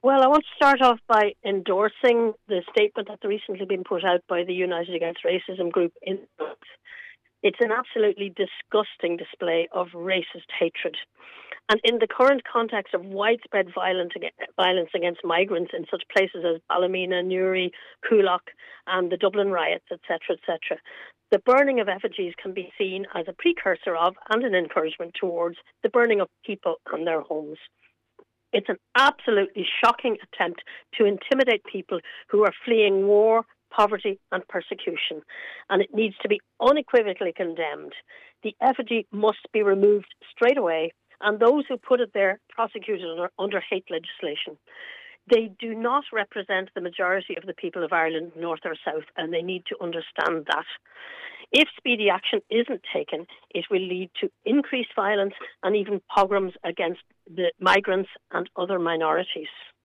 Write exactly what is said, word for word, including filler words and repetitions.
Well, I want to start off by endorsing the statement that's recently been put out by the United Against Racism group. In It's an absolutely disgusting display of racist hatred. And in the current context of widespread violence violence against migrants in such places as Ballymena, Newry, Coolock, and the Dublin riots, et cetera, et cetera, the burning of effigies can be seen as a precursor of and an encouragement towards the burning of people and their homes. It's an absolutely shocking attempt to intimidate people who are fleeing war, poverty and persecution, and it needs to be unequivocally condemned. The effigy must be removed straight away, and those who put it there prosecuted under, under hate legislation. They do not represent the majority of the people of Ireland, north or south, and they need to understand that. If speedy action isn't taken, it will lead to increased violence and even pogroms against the migrants and other minorities.